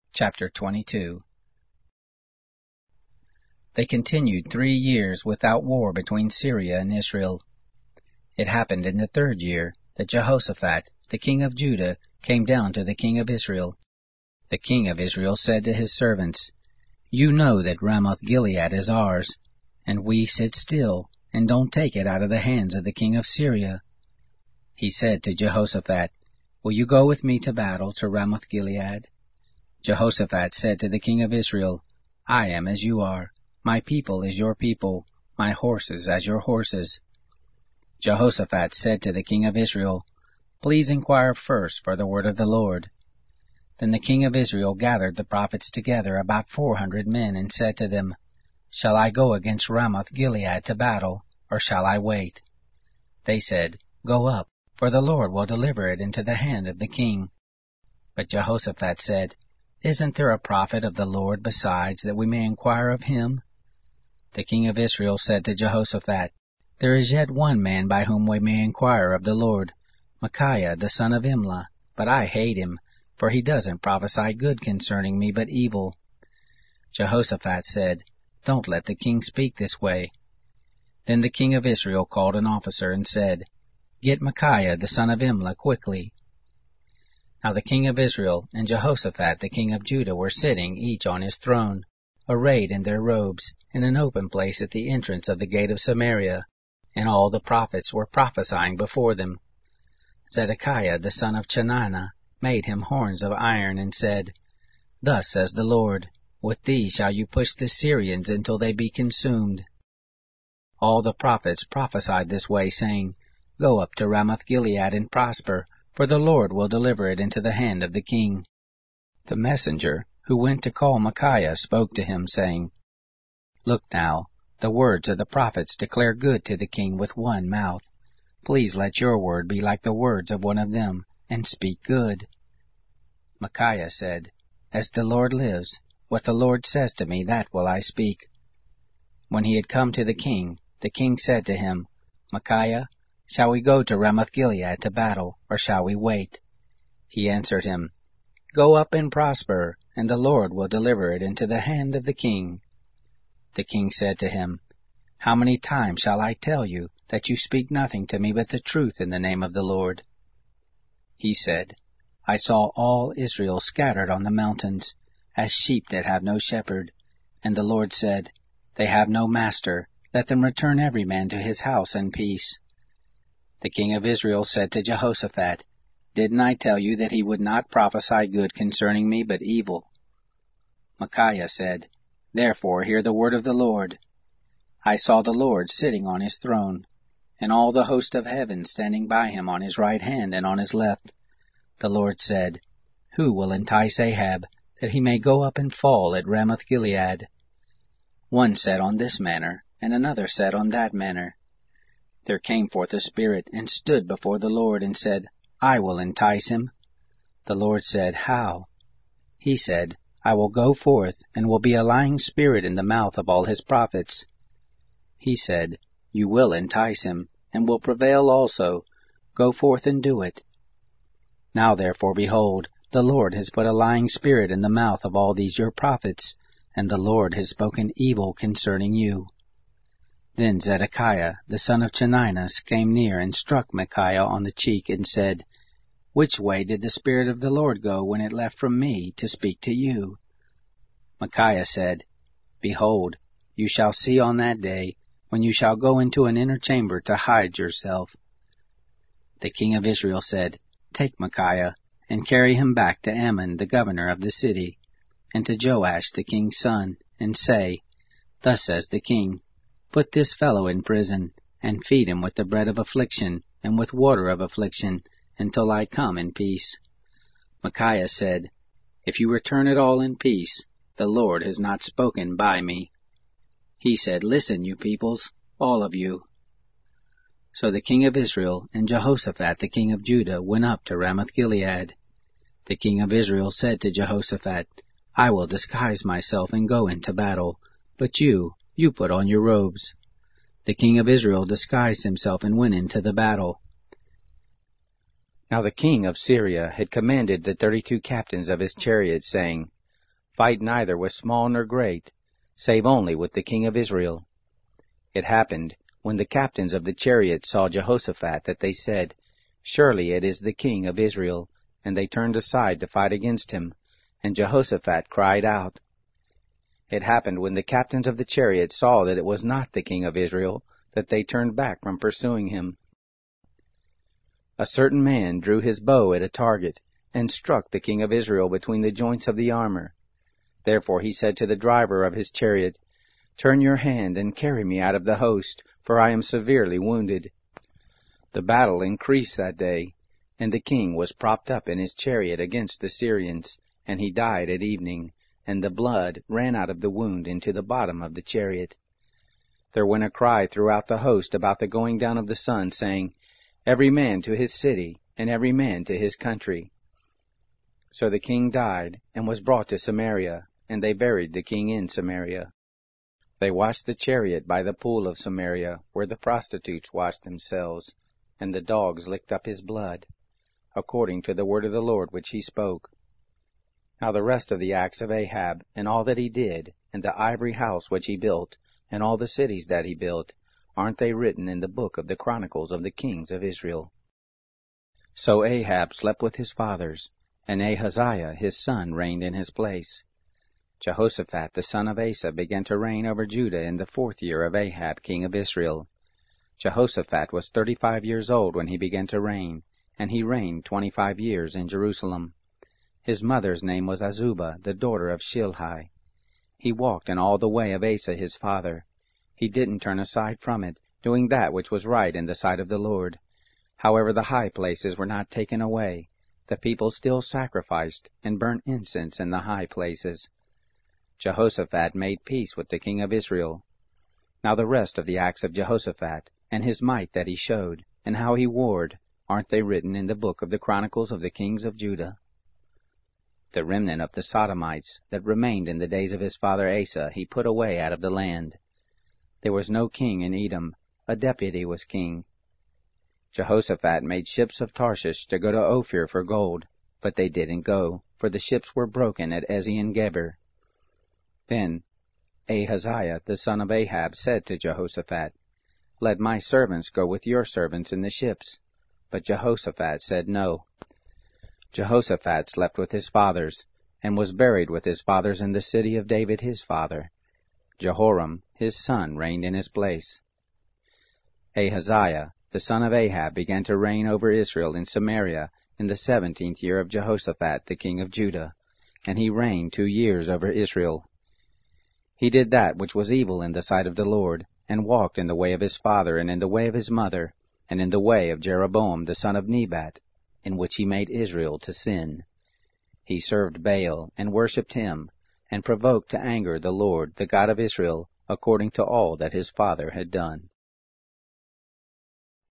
Chapter 22. They continued 3 years without war between Syria and Israel. It happened in the 3rd year that Jehoshaphat, the king of Judah, came down to the king of Israel. The king of Israel said to his servants, "You know that Ramoth-Gilead is ours, and we sit still and don't take it out of the hands of the king of Syria." He said to Jehoshaphat, "Will you go with me to battle to Ramoth-Gilead?" Jehoshaphat said to the king of Israel, "I am as you are, my people is your people, my horses as your horses." Jehoshaphat said to the king of Israel, "Please inquire first for the word of the Lord." Then the king of Israel gathered the prophets together, about 400 men, and said to them, "Shall I go against Ramoth-Gilead to battle, or shall I wait?" They said, "Go up, for the Lord will deliver it into the hand of the king." But Jehoshaphat said, "Isn't there a prophet of the Lord besides, that we may inquire of him?" The king of Israel said to Jehoshaphat, "There is yet one man by whom we may inquire of the Lord, Micaiah the son of Imlah, but I hate him, for he doesn't prophesy good concerning me, but evil." Jehoshaphat said, "Don't let the king speak this way." Then the king of Israel called an officer and said, "Get Micaiah the son of Imlah quickly." Now the king of Israel and Jehoshaphat the king of Judah were sitting, each on his throne, arrayed in their robes, in an open place at the entrance of the gate of Samaria, and all the prophets were prophesying before them. Zedekiah the son of Chenaanah made him horns of iron, and said, "Thus says the Lord, with these shall you push the Syrians until they be consumed." All the prophets prophesied this way, saying, "Go up to Ramoth-Gilead and prosper, for the Lord will deliver it into the hand of the king." The messenger who went to call Micaiah spoke to him, saying, "Look now, the words of the prophets declare good to the king with one mouth. Please let your word be like the words of one of them, and speak good." Micaiah said, "As the Lord lives, what the Lord says to me, that will I speak." When he had come to the king said to him, "Micaiah, shall we go to Ramoth-Gilead to battle, or shall we wait?" He answered him, "Go up and prosper, and the Lord will deliver it into the hand of the king." The king said to him, "How many times shall I tell you that you speak nothing to me but the truth in the name of the Lord?" He said, "I saw all Israel scattered on the mountains, as sheep that have no shepherd. And the Lord said, They have no master, let them return every man to his house in peace." The king of Israel said to Jehoshaphat, "Didn't I tell you that he would not prophesy good concerning me, but evil?" Micaiah said, "Therefore hear the word of the Lord. I saw the Lord sitting on his throne, and all the host of heaven standing by him on his right hand and on his left. The Lord said, Who will entice Ahab, that he may go up and fall at Ramoth-Gilead?" One said on this manner, and another said on that manner. There came forth a spirit, and stood before the Lord, and said, "I will entice him." The Lord said, "How?" He said, "I will go forth, and will be a lying spirit in the mouth of all his prophets." He said, "You will entice him, and will prevail also. Go forth and do it." Now therefore, behold, the Lord has put a lying spirit in the mouth of all these your prophets, and the Lord has spoken evil concerning you. Then Zedekiah the son of Chenaanah came near and struck Micaiah on the cheek, and said, "Which way did the Spirit of the Lord go when it left from me to speak to you?" Micaiah said, "Behold, you shall see on that day, when you shall go into an inner chamber to hide yourself." The king of Israel said, "Take Micaiah, and carry him back to Amon the governor of the city, and to Joash the king's son, and say, Thus says the king, Put this fellow in prison, and feed him with the bread of affliction, and with water of affliction, until I come in peace." Micaiah said, "If you return at all in peace, the Lord has not spoken by me." He said, "Listen, you peoples, all of you." So the king of Israel and Jehoshaphat the king of Judah went up to Ramoth-Gilead. The king of Israel said to Jehoshaphat, "I will disguise myself and go into battle, but you put on your robes." The king of Israel disguised himself and went into the battle. Now the king of Syria had commanded the 32 captains of his chariots, saying, fight neither with small nor great, save only with the king of Israel. It happened, when the captains of the chariots saw Jehoshaphat, that they said, Surely it is the king of Israel, and they turned aside to fight against him, and Jehoshaphat cried out. It happened, when the captains of the chariots saw that it was not the king of Israel, that they turned back from pursuing him. A certain man drew his bow at a target, and struck the king of Israel between the joints of the armor. Therefore he said to the driver of his chariot, Turn your hand, and carry me out of the host, for I am severely wounded. The battle increased that day, and the king was propped up in his chariot against the Syrians, and he died at evening, and the blood ran out of the wound into the bottom of the chariot. There went a cry throughout the host about the going down of the sun, saying, Every man to his city, and every man to his country. So the king died, and was brought to Samaria, and they buried the king in Samaria. They washed the chariot by the pool of Samaria, where the prostitutes washed themselves, and the dogs licked up his blood, according to the word of the Lord which he spoke. Now the rest of the acts of Ahab, and all that he did, and the ivory house which he built, and all the cities that he built, aren't they written in the book of the Chronicles of the kings of Israel? So Ahab slept with his fathers, and Ahaziah his son reigned in his place. Jehoshaphat the son of Asa began to reign over Judah in the 4th year of Ahab king of Israel. Jehoshaphat was 35 years old when he began to reign, and he reigned 25 years in Jerusalem. His mother's name was Azubah, the daughter of Shilhi. He walked in all the way of Asa his father. He didn't turn aside from it, doing that which was right in the sight of the Lord. However, the high places were not taken away. The people still sacrificed and burnt incense in the high places. Jehoshaphat made peace with the king of Israel. Now the rest of the acts of Jehoshaphat, and his might that he showed, and how he warred, aren't they written in the book of the Chronicles of the kings of Judah? The remnant of the Sodomites that remained in the days of his father Asa he put away out of the land. There was no king in Edom, a deputy was king. Jehoshaphat made ships of Tarshish to go to Ophir for gold, but they didn't go, for the ships were broken at Ezion-Geber. Then Ahaziah the son of Ahab said to Jehoshaphat, Let my servants go with your servants in the ships. But Jehoshaphat said no. Jehoshaphat slept with his fathers, and was buried with his fathers in the city of David his father. Jehoram his son reigned in his place. Ahaziah the son of Ahab began to reign over Israel in Samaria in the 17th year of Jehoshaphat the king of Judah, and he reigned 2 years over Israel. He did that which was evil in the sight of the Lord, and walked in the way of his father, and in the way of his mother, and in the way of Jeroboam the son of Nebat, in which he made Israel to sin. He served Baal, and worshipped him, and provoked to anger the Lord, the God of Israel, according to all that his father had done.